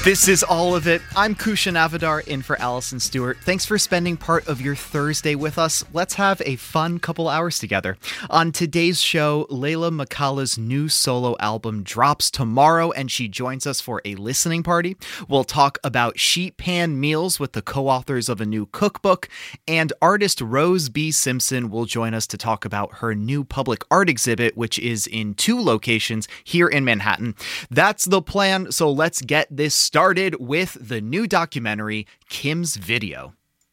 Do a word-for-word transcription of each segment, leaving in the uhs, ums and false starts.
This is All of It. I'm Kushan Avadar in for Allison Stewart. Thanks for spending part of your Thursday with us. Let's have a fun couple hours together. On today's show, Layla McCallah's new solo album drops tomorrow, and she joins us for a listening party. We'll talk about sheet pan meals with the co-authors of a new cookbook, and artist Rose B. Simpson will join us to talk about her new public art exhibit, which is in two locations here in Manhattan. That's the plan, so let's get this started. Started with the new documentary, Kim's Video.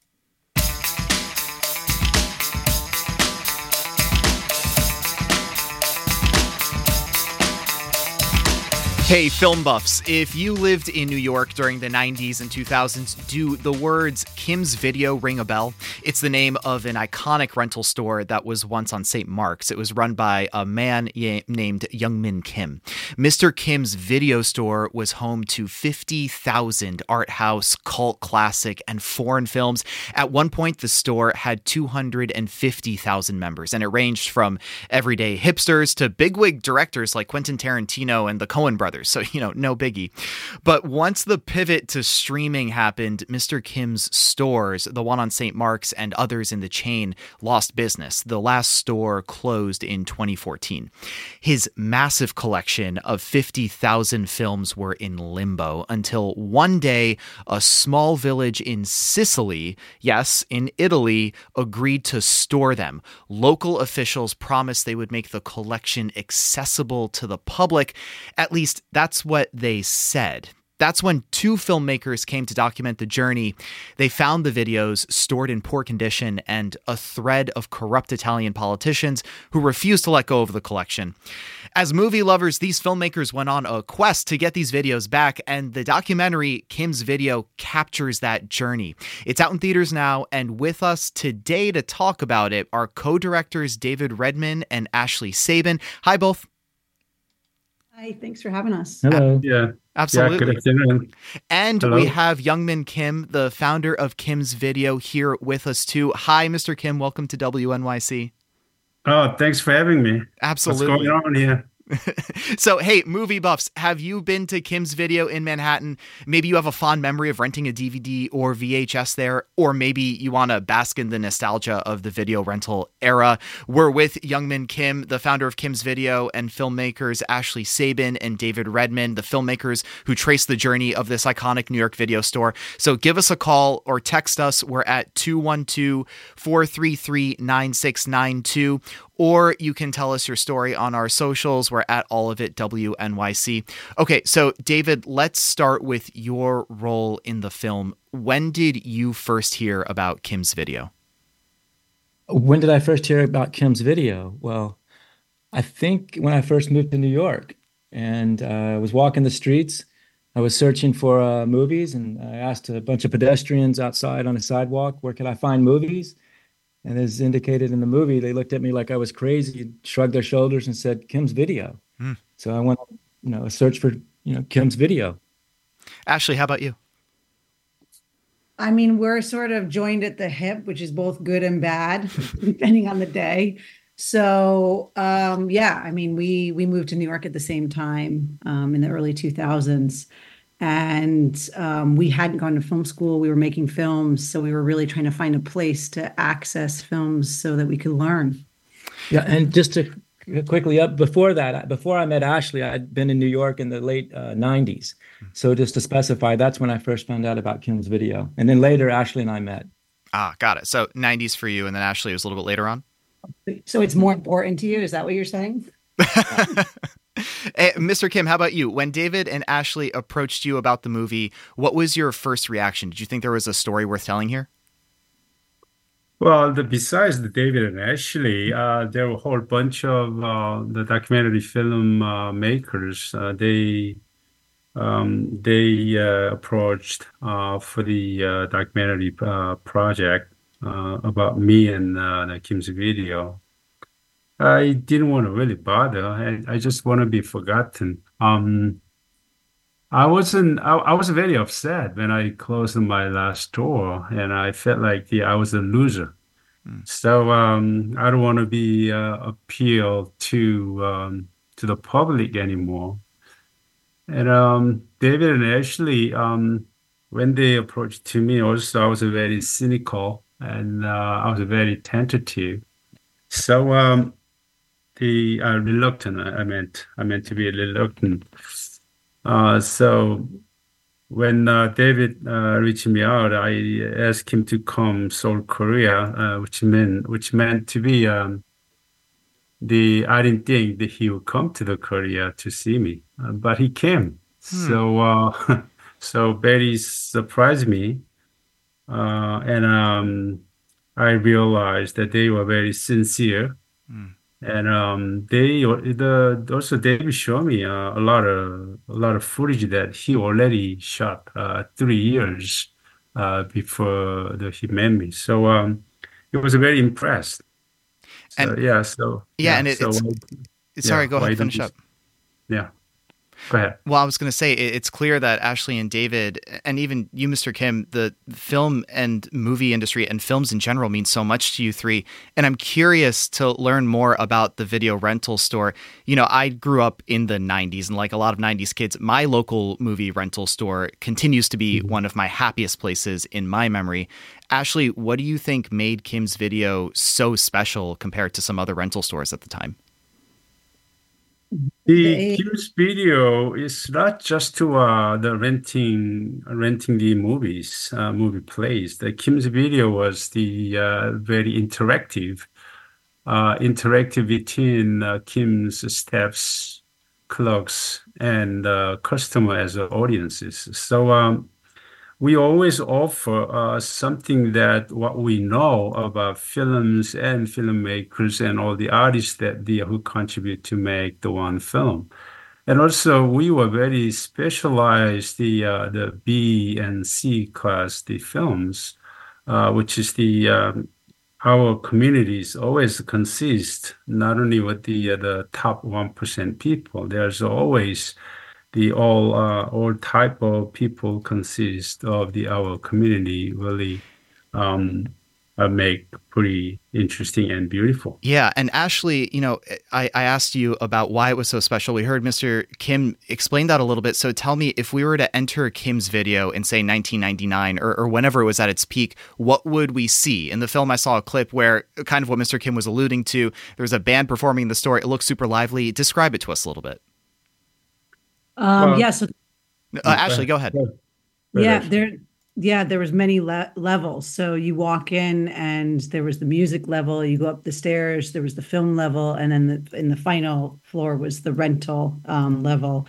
Hey, film buffs, if you lived in New York during the nineties and two thousands, do the words Kim's Video ring a bell? It's the name of an iconic rental store that was once on Saint Mark's. It was run by a man named Youngmin Kim. Mister Kim's Video Store was home to fifty thousand art house, cult classic, and foreign films. At one point, the store had two hundred fifty thousand members, and it ranged from everyday hipsters to bigwig directors like Quentin Tarantino and the Coen brothers. So, you know, no biggie. But once the pivot to streaming happened, Mister Kim's stores, the one on Saint Mark's and others in the chain, lost business. The last store closed in twenty fourteen. His massive collection of fifty thousand films were in limbo until one day a small village in Sicily, yes, in Italy, agreed to store them. Local officials promised they would make the collection accessible to the public. At least that's what they said. That's when two filmmakers came to document the journey. They found the videos stored in poor condition and a thread of corrupt Italian politicians who refused to let go of the collection. As movie lovers, these filmmakers went on a quest to get these videos back, and the documentary Kim's Video captures that journey. It's out in theaters now, and with us today to talk about it are co-directors David Redman and Ashley Sabin. Hi, both. Hi, thanks for having us. Hello. Yeah. Absolutely. Yeah, good afternoon. And Hello. we have Youngmin Kim, the founder of Kim's Video, here with us too. Hi, Mister Kim. Welcome to W N Y C. Oh, thanks for having me. Absolutely. What's going on here? So, hey, movie buffs, have you been to Kim's Video in Manhattan? Maybe you have a fond memory of renting a D V D or V H S there, or maybe you want to bask in the nostalgia of the video rental era. We're with Youngmin Kim, the founder of Kim's Video, and filmmakers Ashley Sabin and David Redman, the filmmakers who trace the journey of this iconic New York video store. So give us a call or text us. We're at two one two, four three three, nine six nine two. Or you can tell us your story on our socials. We're at All of It W N Y C. Okay, so David, let's start with your role in the film. When did you first hear about Kim's Video? When did I first hear about Kim's Video? Well, I think when I first moved to New York, and uh, I was walking the streets. I was searching for uh, movies, and I asked a bunch of pedestrians outside on the sidewalk, where could I find movies? And as indicated in the movie, they looked at me like I was crazy, shrugged their shoulders and said, Kim's Video. Mm. So I went, you know, a search for, you know, Kim's Video. Ashley, how about you? I mean, we're sort of joined at the hip, which is both good and bad, depending on the day. So, um, yeah, I mean, we we moved to New York at the same time um, in the early two thousands. And um, we hadn't gone to film school. We were making films. So we were really trying to find a place to access films so that we could learn. Yeah. And just to quickly up before that, before I met Ashley, I'd been in New York in the late uh, nineties. So just to specify, that's when I first found out about Kim's Video. And then later, Ashley and I met. Ah, got it. So nineties for you, and then Ashley was a little bit later on? So it's more important to you? Is that what you're saying? Hey, Mister Kim, how about you? When David and Ashley approached you about the movie, what was your first reaction? Did you think there was a story worth telling here? Well, the, besides the David and Ashley, uh, there were a whole bunch of uh, the documentary film uh, makers. Uh, they um, they uh, approached uh, for the uh, documentary uh, project uh, about me and uh, Kim's Video. I didn't want to really bother. I, I just want to be forgotten. Um, I wasn't. I, I was very upset when I closed my last store, and I felt like yeah, I was a loser. Mm. So um, I don't want to be uh, appeal to um, to the public anymore. And um, David and Ashley, um, when they approached to me, also I was very cynical and uh, I was very tentative. So um, the uh, reluctant, I I meant, I meant to be reluctant. Uh, so when uh, David uh, reached me out, I asked him to come Seoul, Korea, uh, which meant which meant to be um, the I didn't think that he would come to the Korea to see me, uh, but he came. Hmm. So uh, so very surprised me, uh, and um, I realized that they were very sincere, Hmm. and um, they the also David showed me uh, a lot of a lot of footage that he already shot uh, three years uh, before the, he met me. So um, he was very impressed. So And yeah, so yeah, yeah, and it, so it's yeah, sorry, go why ahead, don't finish you? up. Yeah, go ahead. Well, I was going to say it- it's clear that Ashley and David, and even you, Mister Kim, the film and movie industry and films in general mean so much to you three. And I'm curious to learn more about the video rental store. You know, I grew up in the nineties, and like a lot of nineties kids, my local movie rental store continues to be Mhm. one of my happiest places in my memory. Ashley, what do you think made Kim's Video so special compared to some other rental stores at the time? The They, Kim's Video is not just to uh, the renting renting the movies, uh, movie plays. The Kim's Video was the uh, very interactive, uh, interactive between uh, Kim's staffs, clerks, and uh, customer as audiences. So um, we always offer uh, something that what we know about films and filmmakers and all the artists that they who contribute to make the one film. And also, we were very specialized the uh, the B and C class the films, uh, which is the um, our communities always consist not only with the uh, the top one percent people. There's always the all uh, all type of people consist of the our community really um, uh, make pretty interesting and beautiful. Yeah. And Ashley, you know, I, I asked you about why it was so special. We heard Mister Kim explain that a little bit. So tell me, if we were to enter Kim's Video in, say, nineteen ninety-nine or, or whenever it was at its peak, what would we see? In the film, I saw a clip where kind of what Mister Kim was alluding to. There was a band performing in the store. It looked super lively. Describe it to us a little bit. um, Well, yeah, so Uh, go Ashley, ahead. go ahead. Go ahead. Go yeah, ahead. there, yeah, there was many le levels. So you walk in, and there was the music level. You go up the stairs. There was the film level, and then the, in the final floor was the rental um, level.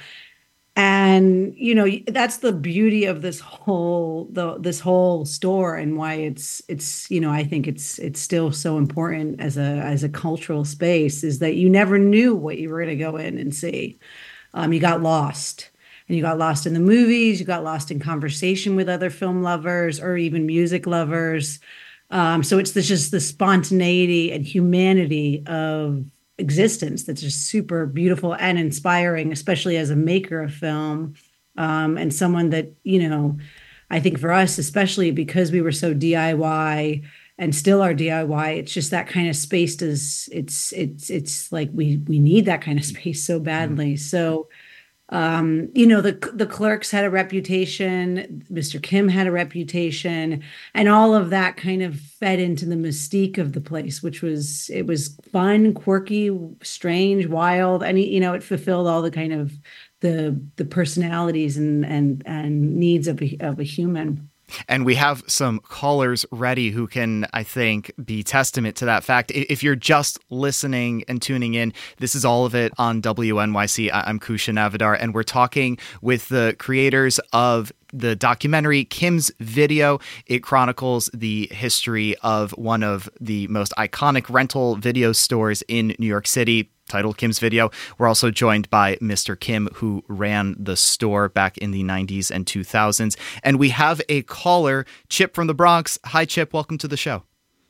And you know that's the beauty of this whole the this whole store, and why it's it's you know I think it's it's still so important as a as a cultural space, is that you never knew what you were going to go in and see. Um, you got lost. And you got lost in the movies, you got lost in conversation with other film lovers or even music lovers. Um, so it's this, just the spontaneity and humanity of existence that's just super beautiful and inspiring, especially as a maker of film, um, and someone that, you know, I think for us, especially because we were so D I Y and still are D I Y, it's just that kind of space does it's it's it's like we we need that kind of space so badly. So um, you know, the the clerks had a reputation, Mister Kim had a reputation, and all of that kind of fed into the mystique of the place, which was it was fun, quirky, strange, wild, and you know, it fulfilled all the kind of the the personalities and and and needs of a of a human. And we have some callers ready who can, I think, be testament to that fact. If you're just listening and tuning in, this is all of it on W N Y C. I'm Kusha Navidar, and we're talking with the creators of the documentary Kim's Video. It chronicles the history of one of the most iconic rental video stores in New York City, titled Kim's Video. We're also joined by Mister Kim, who ran the store back in the nineties and two thousands. And we have a caller, Chip from the Bronx. Hi, Chip. Welcome to the show.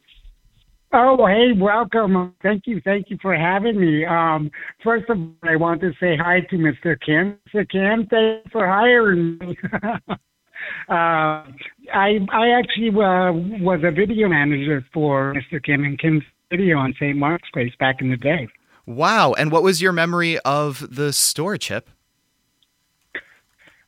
Oh, hey, welcome. Thank you. Thank you for having me. Um, first of all, I want to say hi to Mister Kim. Mister Kim, thanks for hiring me. uh, I I actually uh, was a video manager for Mister Kim and Kim's Video on Saint Mark's Place back in the day. Wow. And what was your memory of the store, Chip?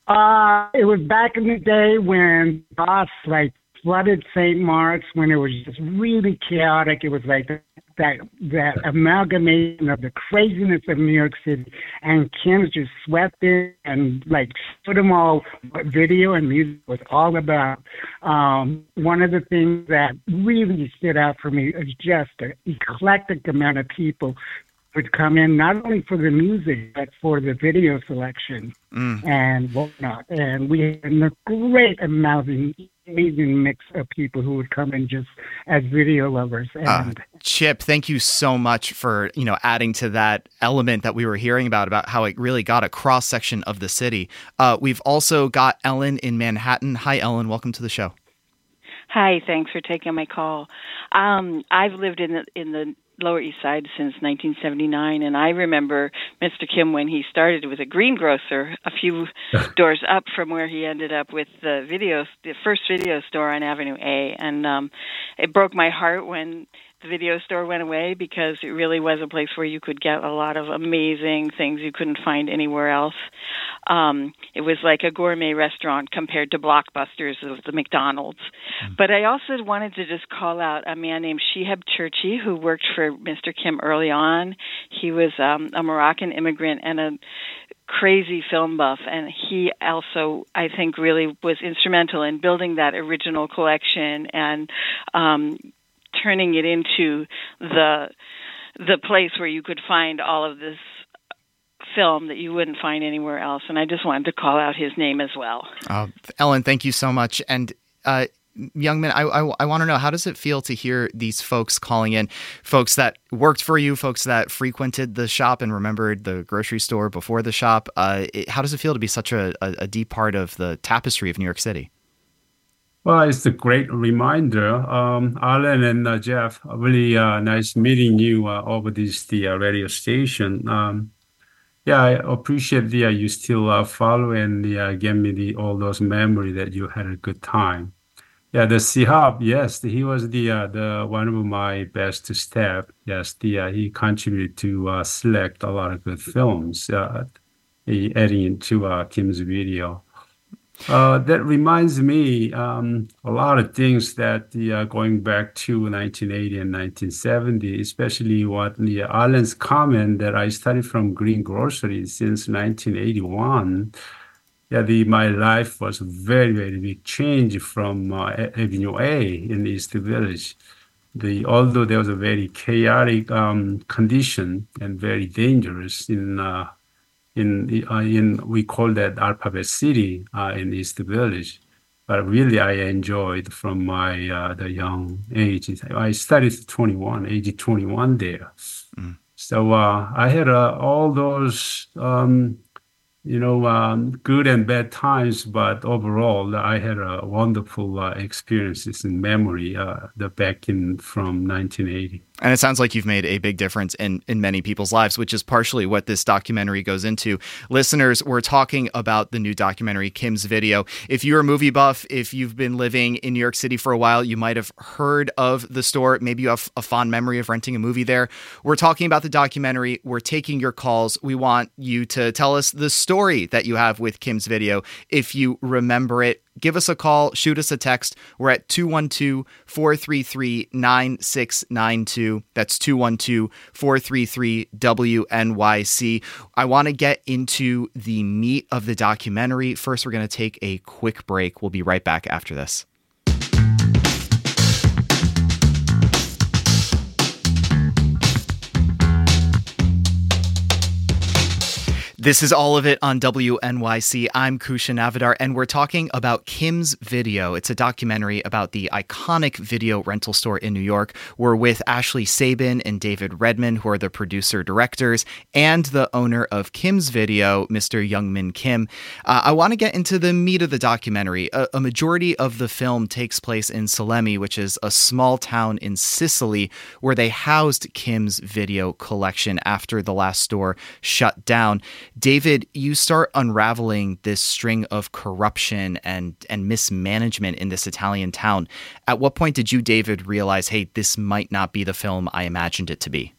Uh, it was back in the day when boss like flooded Saint Mark's, when it was just really chaotic. It was like that that amalgamation of the craziness of New York City, and Kim's just swept in and like showed them all what video and music was all about. Um, one of the things that really stood out for me is just the eclectic amount of people would come in, not only for the music, but for the video selection mm. and whatnot. And we had a great, amazing, amazing mix of people who would come in just as video lovers. And uh, Chip, thank you so much for, you know, adding to that element that we were hearing about, about how it really got a cross section of the city. Uh, we've also got Ellen in Manhattan. Hi, Ellen. Welcome to the show. Hi, thanks for taking my call. Um, I've lived in the, in the Lower East Side since nineteen seventy-nine, and I remember Mister Kim when he started with a greengrocer a few doors up from where he ended up with the video, the first video store on Avenue A, and um, it broke my heart when the video store went away, because it really was a place where you could get a lot of amazing things you couldn't find anywhere else. Um, it was like a gourmet restaurant compared to Blockbusters of the McDonald's. Mm. But I also wanted to just call out a man named Shihab Churchi, who worked for Mister Kim early on. He was um, a Moroccan immigrant and a crazy film buff, and he also, I think, really was instrumental in building that original collection and um, turning it into the the place where you could find all of this film that you wouldn't find anywhere else. And I just wanted to call out his name as well. Uh, Ellen, thank you so much. And uh, Youngmin, I, I, I want to know, how does it feel to hear these folks calling in, folks that worked for you, folks that frequented the shop and remembered the grocery store before the shop? Uh, it, how does it feel to be such a, a, a deep part of the tapestry of New York City? Well, it's a great reminder. Um, Alan and uh, Jeff, really uh, nice meeting you uh, over this the uh, radio station. Um, yeah, I appreciate the uh, you still uh, follow and the, uh, give me the all those memory that you had a good time. Yeah, the Shihab, yes, he was the uh, the one of my best staff. Yes, the uh, he contributed to uh, select a lot of good films, uh, he adding into uh, Kim's video. Uh, that reminds me um, a lot of things that the uh, going back to nineteen eighty and nineteen seventy, especially what the uh, Alan's comment that I studied from greengrocery since nineteen eighty-one. Yeah, the my life was a very very big change from uh, Avenue A in East Village. The although there was a very chaotic um, condition and very dangerous in. Uh, In uh, in we call that Alphabet City uh, in East Village, but really I enjoyed from my uh, the young age. I studied twenty-one, age twenty-one there, mm. so uh, I had uh, all those um, you know um, good and bad times, but overall I had a wonderful uh, experiences in memory uh, the back in from nineteen eighty. And it sounds like you've made a big difference in, in many people's lives, which is partially what this documentary goes into. Listeners, we're talking about the new documentary, Kim's Video. If you're a movie buff, if you've been living in New York City for a while, you might have heard of the store. Maybe you have a fond memory of renting a movie there. We're talking about the documentary. We're taking your calls. We want you to tell us the story that you have with Kim's Video. If you remember it, give us a call, shoot us a text. We're at two one two, four three three, nine six nine two. That's two one two, four three three, W N Y C. I want to get into the meat of the documentary. First, we're going to take a quick break. We'll be right back after this. This is All of It on W N Y C. I'm Kushan Navidar, and we're talking about Kim's Video. It's a documentary about the iconic video rental store in New York. We're with Ashley Sabin and David Redman, who are the producer-directors, and the owner of Kim's Video, Mister Youngmin Kim. Uh, I want to get into the meat of the documentary. A, a majority of the film takes place in Salemi, which is a small town in Sicily, where they housed Kim's Video collection after the last store shut down. David, you start unraveling this string of corruption and, and mismanagement in this Italian town. At what point did you, David, realize, hey, this might not be the film I imagined it to be?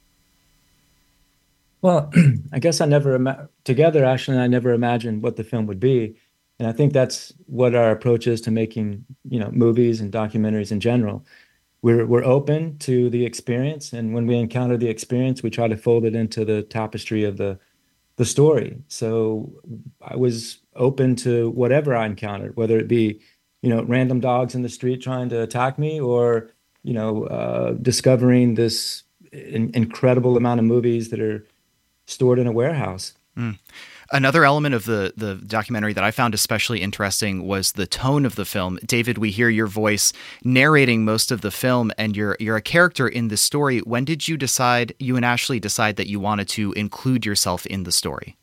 Well, I guess I never, ima- together, Ashley and I never imagined what the film would be. And I think that's what our approach is to making, you know, movies and documentaries in general. We're we're open to the experience, and when we encounter the experience, we try to fold it into the tapestry of the the story. So I was open to whatever I encountered, whether it be, you know, random dogs in the street trying to attack me, or, you know, uh, discovering this in- incredible amount of movies that are stored in a warehouse. Mm. Another element of the the documentary that I found especially interesting was the tone of the film. David, we hear your voice narrating most of the film, and you're you're a character in the story. When did you decide, you and Ashley decide that you wanted to include yourself in the story?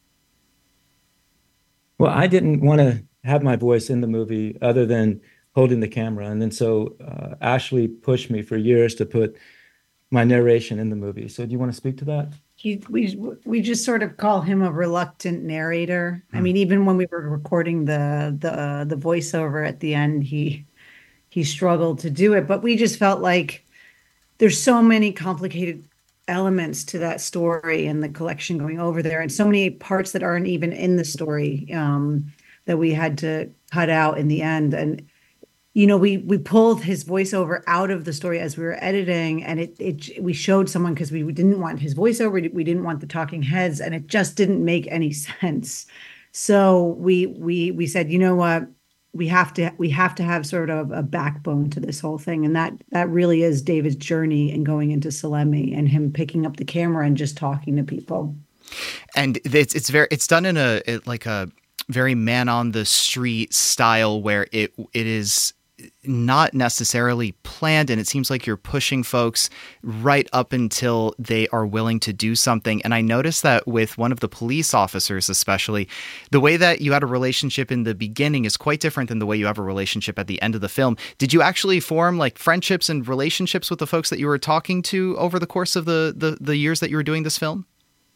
Well, I didn't want to have my voice in the movie other than holding the camera. And then so uh, Ashley pushed me for years to put my narration in the movie. So do you want to speak to that? He, we we just sort of call him a reluctant narrator. Mm. I mean, even when we were recording the the uh, the voiceover at the end, he he struggled to do it. But we just felt like there's so many complicated elements to that story and the collection going over there, and so many parts that aren't even in the story um, that we had to cut out in the end. And you know, we we pulled his voiceover out of the story as we were editing, and it it we showed someone because we didn't want his voiceover, we didn't want the talking heads, and it just didn't make any sense. So we we we said, you know what, we have to we have to have sort of a backbone to this whole thing, and that that really is David's journey in going into Salemi and him picking up the camera and just talking to people. And it's it's very it's done in a it, like a very man on the street style where it it is not necessarily planned, and it seems like you're pushing folks right up until they are willing to do something. And I noticed that with one of the police officers, especially, the way that you had a relationship in the beginning is quite different than the way you have a relationship at the end of the film. Did you actually form like friendships and relationships with the folks that you were talking to over the course of the the, the years that you were doing this film?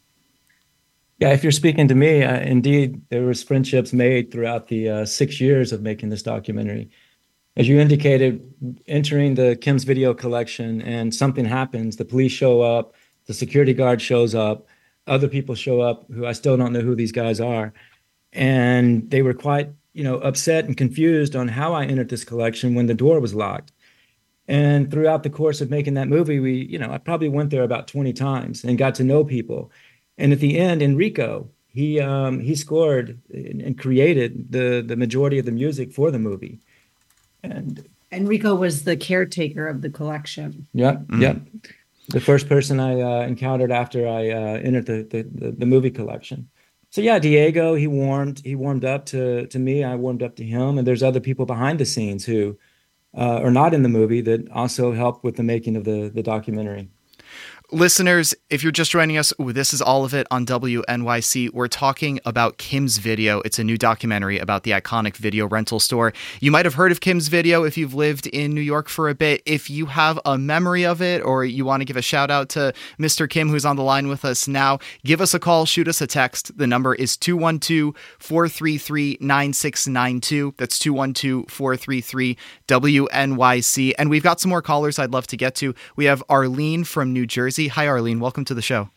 Yeah, if you're speaking to me, uh, indeed, there was friendships made throughout the uh, six years of making this documentary. As you indicated, entering the Kim's Video collection and something happens, the police show up, the security guard shows up, other people show up who I still don't know who these guys are. And they were quite, you know, upset and confused on how I entered this collection when the door was locked. And throughout the course of making that movie, we, you know, I probably went there about twenty times and got to know people. And at the end, Enrico, he um, he scored and created the the majority of the music for the movie. And Enrico was the caretaker of the collection. Yeah, mm. yeah. The first person I uh, encountered after I uh, entered the, the, the, the movie collection. So yeah, Diego, he warmed he warmed up to, to me. I warmed up to him. And there's other people behind the scenes who uh, are not in the movie that also helped with the making of the, the documentary. Listeners, if you're just joining us, this is All of It on W N Y C. We're talking about Kim's Video. It's a new documentary about the iconic video rental store. You might have heard of Kim's Video if you've lived in New York for a bit. If you have a memory of it, or you want to give a shout out to Mister Kim, who's on the line with us now, give us a call, shoot us a text. The number is two one two, four three three, nine six nine two. That's two one two, four three three, W N Y C. And we've got some more callers I'd love to get to. We have Arlene from New Jersey. Hi, Arlene. Welcome to the show.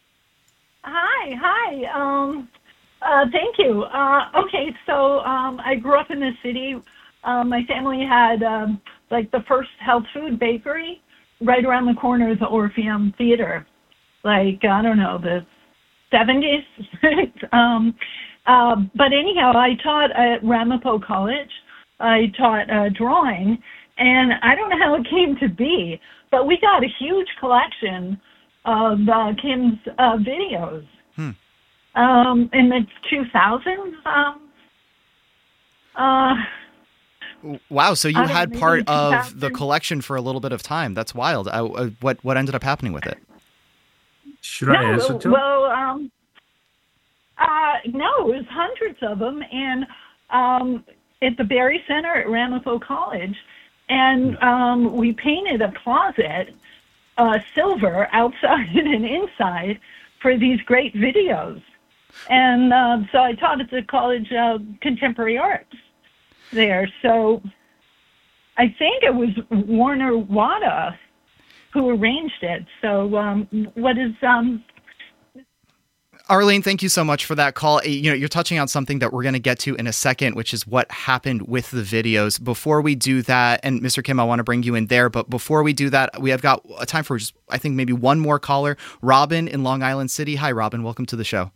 Hi. Hi. Um, uh, thank you. Uh, okay, so um, I grew up in the city. Uh, my family had um, like the first health food bakery right around the corner of the Orpheum Theater, like, I don't know, the seventies. um, uh, but anyhow, I taught at Ramapo College. I taught uh, drawing, and I don't know how it came to be, but we got a huge collection of uh, Kim's uh, videos hmm. um, in the two thousands. Um, uh, wow! So you had know, part of the collection for a little bit of time. That's wild. Uh, uh, what what ended up happening with it? Should I no, answer too? Well, um, uh, no, it was hundreds of them, and um, at the Berry Center at Ramapo College. And um, we painted a closet, uh, silver, outside and inside for these great videos. And uh, so I taught at the College of Contemporary Arts there. So I think it was Warner Wada who arranged it. So um, what is... Um, Arlene, thank you so much for that call. You know, you're touching on something that we're going to get to in a second, which is what happened with the videos. Before we do that, and Mister Kim, I want to bring you in there, but before we do that, we have got a time for just, I think, maybe one more caller. Robin in Long Island City. Hi, Robin. Welcome to the show.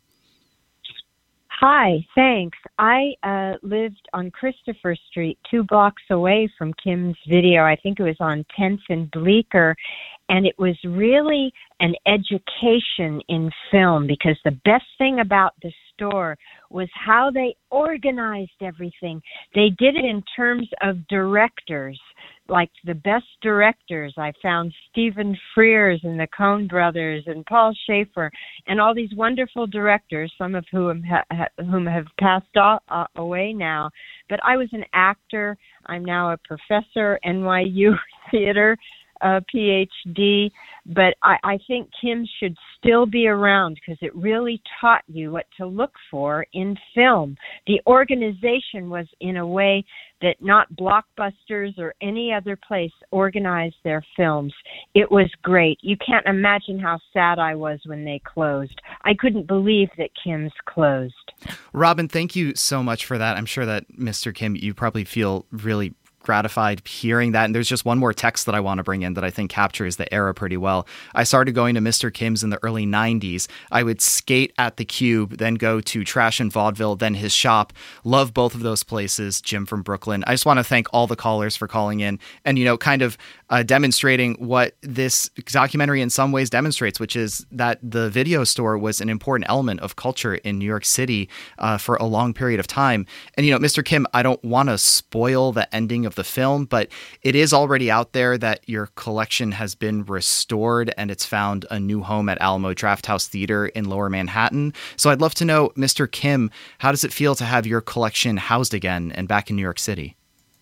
Hi, thanks. I uh, lived on Christopher Street, two blocks away from Kim's Video. I think it was on tenth and Bleecker. And it was really an education in film, because the best thing about the store was how they organized everything. They did it in terms of directors, like the best directors. I found Stephen Frears and the Coen brothers and Paul Schaefer and all these wonderful directors, some of whom, ha- whom have passed off, uh, away now. But I was an actor. I'm now a professor, N Y U theater. A P H D, but I, I think Kim should still be around, because it really taught you what to look for in film. The organization was in a way that not Blockbusters or any other place organized their films. It was great. You can't imagine how sad I was when they closed. I couldn't believe that Kim's closed. Robin, thank you so much for that. I'm sure that Mister Kim, you probably feel really gratified hearing that. And there's just one more text that I want to bring in that I think captures the era pretty well. I started going to Mister Kim's in the early nineties. I would skate at the Cube, then go to Trash and Vaudeville, then his shop. Love both of those places. Jim from Brooklyn. I just want to thank all the callers for calling in and, you know, kind of uh, demonstrating what this documentary in some ways demonstrates, which is that the video store was an important element of culture in New York City uh, for a long period of time. And, you know, Mister Kim, I don't want to spoil the ending of the film, but it is already out there that your collection has been restored and it's found a new home at Alamo Drafthouse Theater in Lower Manhattan. So I'd love to know, Mister Kim, how does it feel to have your collection housed again and back in New York City?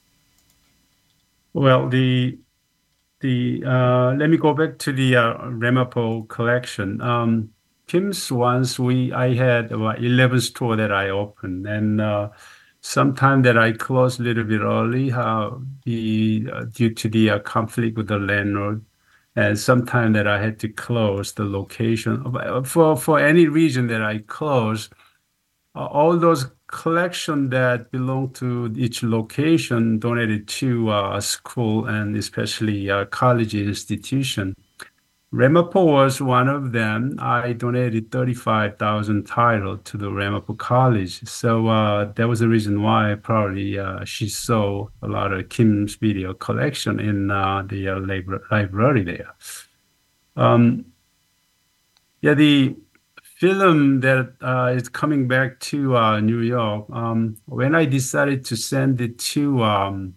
Well, the the uh, let me go back to the uh, Ramapo collection. Um, Kim's once we I had about eleven stores that I opened, and uh, sometime that I closed a little bit early, uh, the, uh, due to the uh, conflict with the landlord, and sometime that I had to close the location. For for any reason that I closed, uh, all those collection that belong to each location donated to uh, school and especially uh, college institution. Ramapo was one of them. I donated thirty-five thousand titles to the Ramapo College. So uh, that was the reason why probably uh, she saw a lot of Kim's video collection in uh, the uh, libra- library there. Um, yeah, the film that uh, is coming back to uh, New York, um, when I decided to send it to um,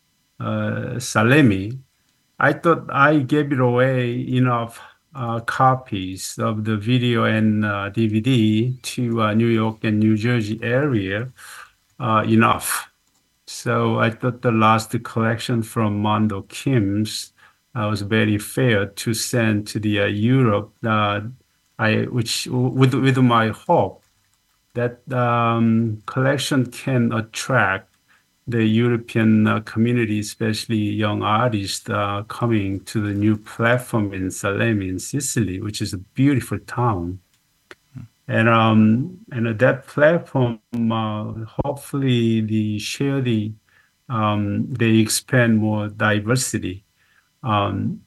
uh, Salemi, I thought I gave it away enough uh, copies of the video and uh, D V D to uh, New York and New Jersey area uh, enough. So I thought the last collection from Mondo Kim's uh, was very fair to send to the uh, Europe. Uh, I which with with my hope that um, collection can attract the European uh, community, especially young artists uh, coming to the new platform in Salemi in Sicily, which is a beautiful town. Mm. And um, and uh, that platform, uh, hopefully, the share the um, they expand more diversity um,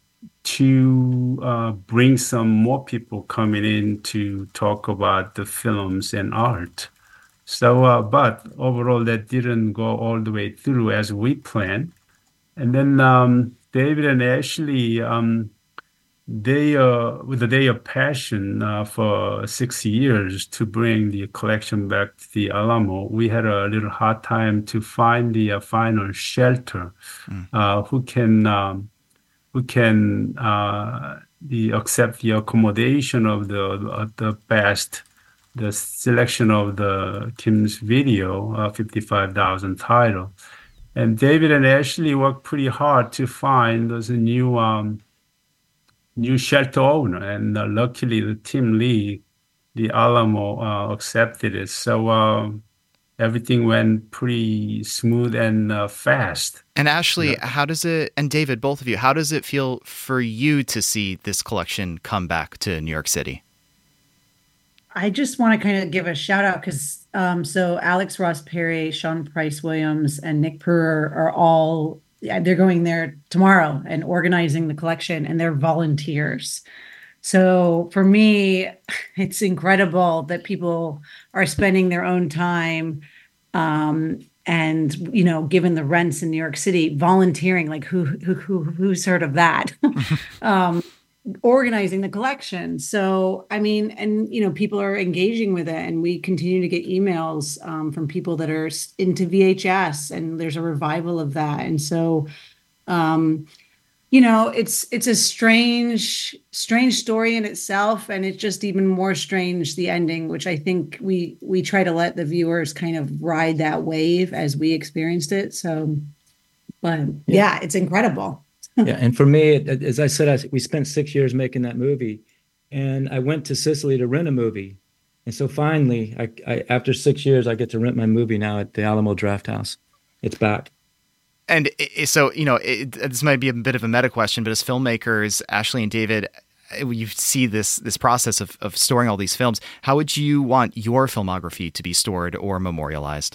to uh, bring some more people coming in to talk about the films and art. So, uh, but overall, that didn't go all the way through as we planned. And then um, David and Ashley, um, they, uh, with the Day of Passion uh, for six years to bring the collection back to the Alamo, we had a little hard time to find the uh, final shelter mm. uh, who can um, who can uh, the accept the accommodation of the uh, the best. The selection of the Kim's video, uh, fifty-five thousand title. And David and Ashley worked pretty hard to find those new um, new shelter owner. And uh, luckily, the Tim Lee, the Alamo, uh, accepted it. So uh, everything went pretty smooth and uh, fast. And Ashley, yeah. How does it, and David, both of you, how does it feel for you to see this collection come back to New York City? I just want to kind of give a shout out because um, so Alex Ross Perry, Sean Price Williams, and Nick Purr are all, they're going there tomorrow and organizing the collection, and they're volunteers. So for me, it's incredible that people are spending their own time um, and, you know, given the rents in New York City, volunteering, like who, who, who who's heard of that? um, organizing the collection. So, I mean, and, you know, people are engaging with it, and we continue to get emails um, from people that are into V H S, and there's a revival of that. And so, um, you know, it's it's a strange, strange story in itself, and it's just even more strange the ending, which I think we we try to let the viewers kind of ride that wave as we experienced it. So, but yeah, yeah it's incredible. Yeah, and for me, as I said, I, we spent six years making that movie, and I went to Sicily to rent a movie, and so finally, I, I after six years, I get to rent my movie now at the Alamo Drafthouse. It's back. And so, you know, it, this might be a bit of a meta question, but as filmmakers, Ashley and David, you see this this process of, of storing all these films. How would you want your filmography to be stored or memorialized?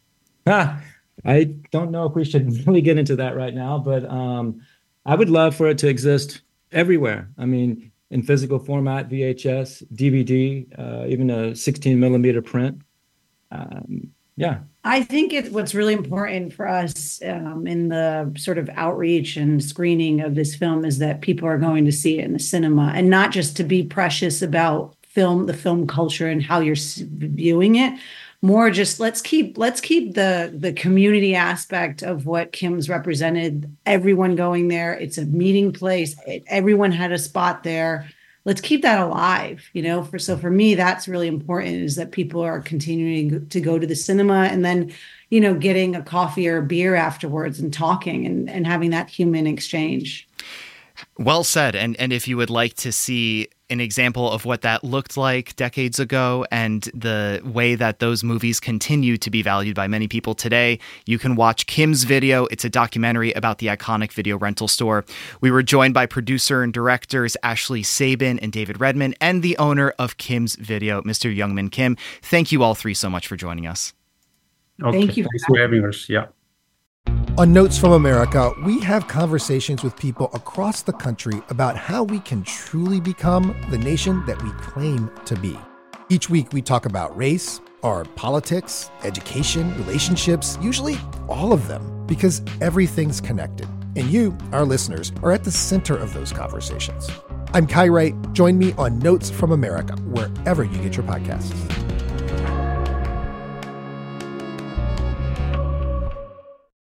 Ah, I don't know if we should really get into that right now, but um, I would love for it to exist everywhere. I mean, in physical format, V H S, D V D, uh, even a sixteen millimeter print. Um, yeah. I think it, what's really important for us um, in the sort of outreach and screening of this film is that people are going to see it in the cinema, and not just to be precious about film, the film culture and how you're viewing it. More just let's keep let's keep the the community aspect of what Kim's represented. Everyone going there. It's a meeting place. It, everyone had a spot there. Let's keep that alive, you know, for, so for me, that's really important, is that people are continuing to go to the cinema and then, you know, getting a coffee or a beer afterwards and talking and, and having that human exchange. Well said. And and if you would like to see an example of what that looked like decades ago and the way that those movies continue to be valued by many people today, you can watch Kim's Video. It's a documentary about the iconic video rental store. We were joined by producer and directors Ashley Sabin and David Redman, and the owner of Kim's Video, Mister Youngmin Kim. Thank you all three so much for joining us. Okay, Thank you. Thanks for having us. Yeah. On Notes from America, we have conversations with people across the country about how we can truly become the nation that we claim to be. Each week, we talk about race, our politics, education, relationships, usually all of them, because everything's connected. And you, our listeners, are at the center of those conversations. I'm Kai Wright. Join me on Notes from America, wherever you get your podcasts.